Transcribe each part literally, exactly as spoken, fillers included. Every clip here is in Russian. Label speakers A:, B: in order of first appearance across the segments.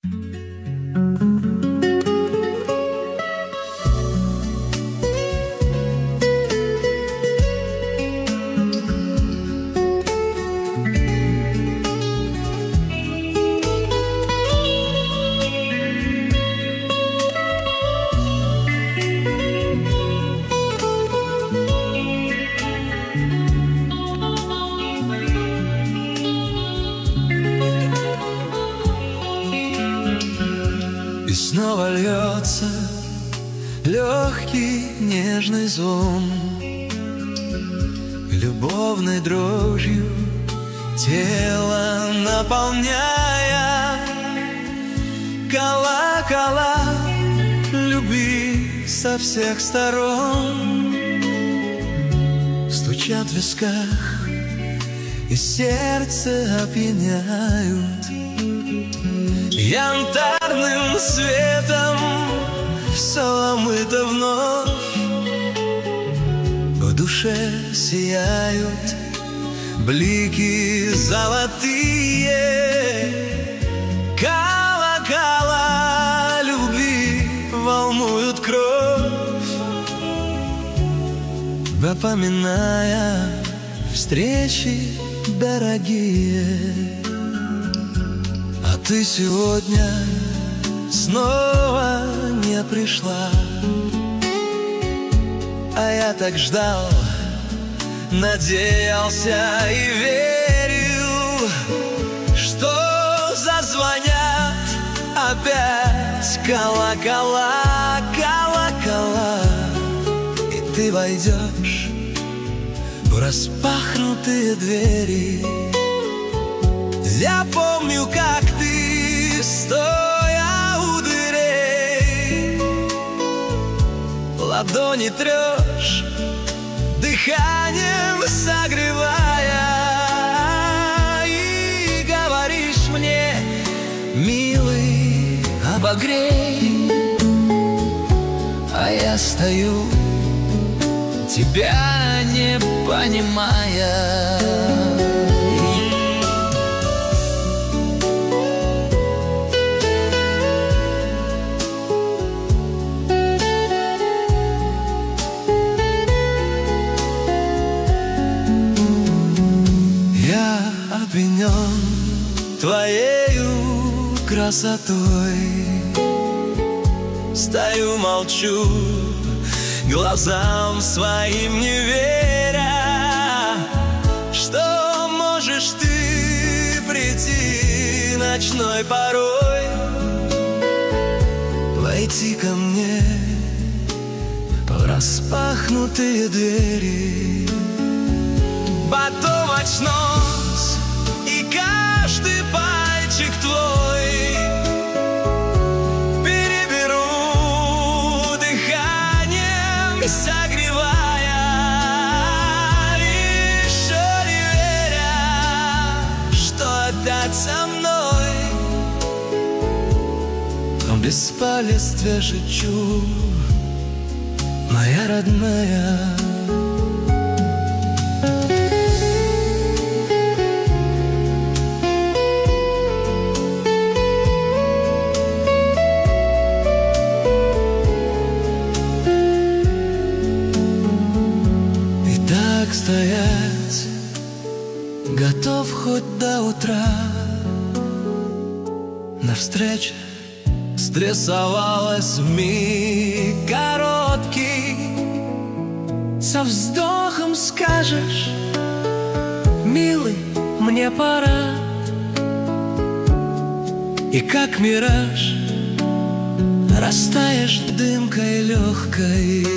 A: Снова льется легкий нежный звон, любовной дрожью тело наполняя. Колокола любви со всех сторон стучат в висках и сердце опьяняют. Янтарным светом все омыто вновь, в душе сияют блики золотые. Колокола любви волнуют кровь, напоминая встречи дорогие. А ты сегодня снова не пришла, а я так ждал, надеялся и верил, что зазвонят опять колокола, колокола, и ты войдешь в распахнутые двери. Я помню, как ты, стоя у дверей, ладони трешь, дыханием согревая, и говоришь мне: милый, обогрей. А я стою, тебя не понимая. Обвинен твоею красотой, стою, молчу, глазам своим не веря, что можешь ты прийти ночной порой, войти ко мне в распахнутые двери. Потом очнусь, и каждый пальчик твой переберу дыханием, согревая, еще не веря, что опять со мной в бесполезстве жечу, моя родная. Стоять готов хоть до утра, навстречу стрессовалась вмиг короткий. Со вздохом скажешь: милый, мне пора. И как мираж растаешь дымкой легкой.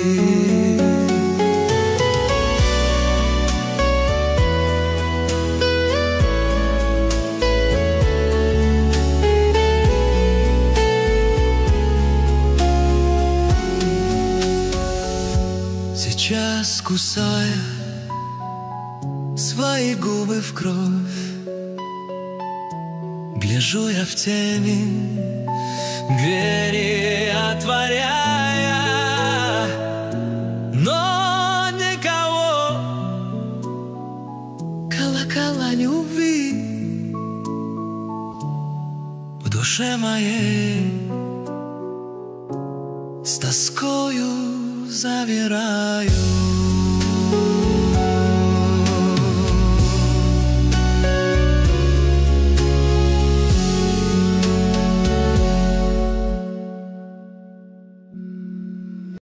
A: Сейчас, кусая свои губы в кровь, гляжу я в темень, двери отворяя, но никого, колокола любви в душе моей с тоскою завираю.